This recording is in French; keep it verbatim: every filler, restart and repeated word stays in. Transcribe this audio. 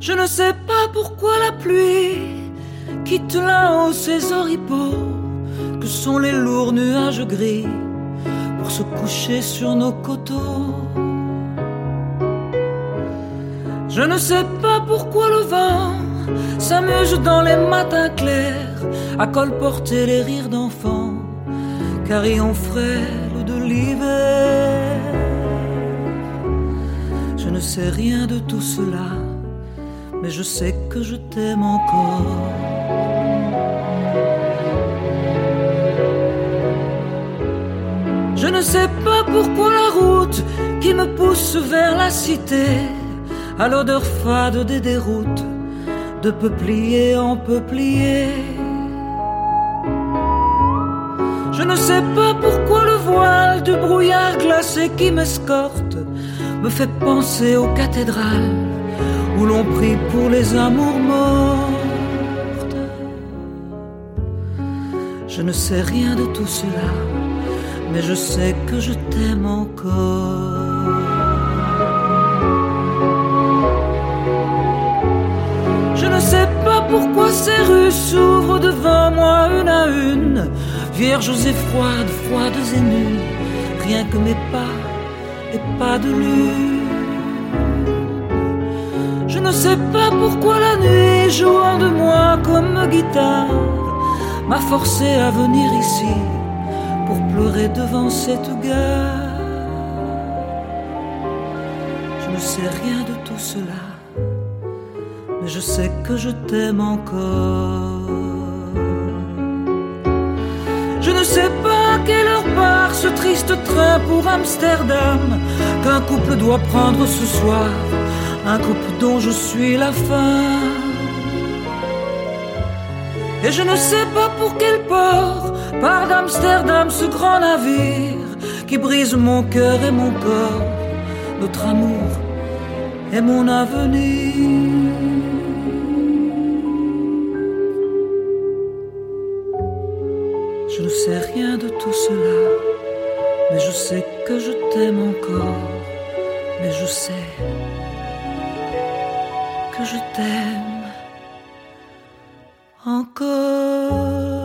Je ne sais pas pourquoi la pluie quitte là-haut ces oripeaux que sont les lourds nuages gris pour se coucher sur nos coteaux. Je ne sais pas pourquoi le vent s'amuse dans les matins clairs à colporter les rires d'enfants, carillons frêles de l'hiver. Je ne sais rien de tout cela, mais je sais que je t'aime encore. Je ne sais pas pourquoi la route qui me pousse vers la cité à l'odeur fade des déroutes, de peuplier en peuplier. Je ne sais pas pourquoi le voile du brouillard glacé qui m'escorte me fait penser aux cathédrales où l'on prie pour les amours mortes. Je ne sais rien de tout cela, mais je sais que je t'aime encore. Je ne sais pas pourquoi ces rues s'ouvrent devant moi une à une, vierges et froides, froides et nues, rien que mes pas et pas de lune. Je ne sais pas pourquoi la nuit, jouant de moi comme guitare, m'a forcé à venir ici pour pleurer devant cette gare. Je ne sais rien de tout cela, mais je sais que je t'aime encore. Je ne sais pas à quelle heure part ce triste train pour Amsterdam qu'un couple doit prendre ce soir, un couple dont je suis la femme. Et je ne sais pas pour quel port part d'Amsterdam ce grand navire qui brise mon cœur et mon corps, notre amour et mon avenir. Je ne sais rien de tout cela, mais je sais que je t'aime encore. Mais je sais que je t'aime encore.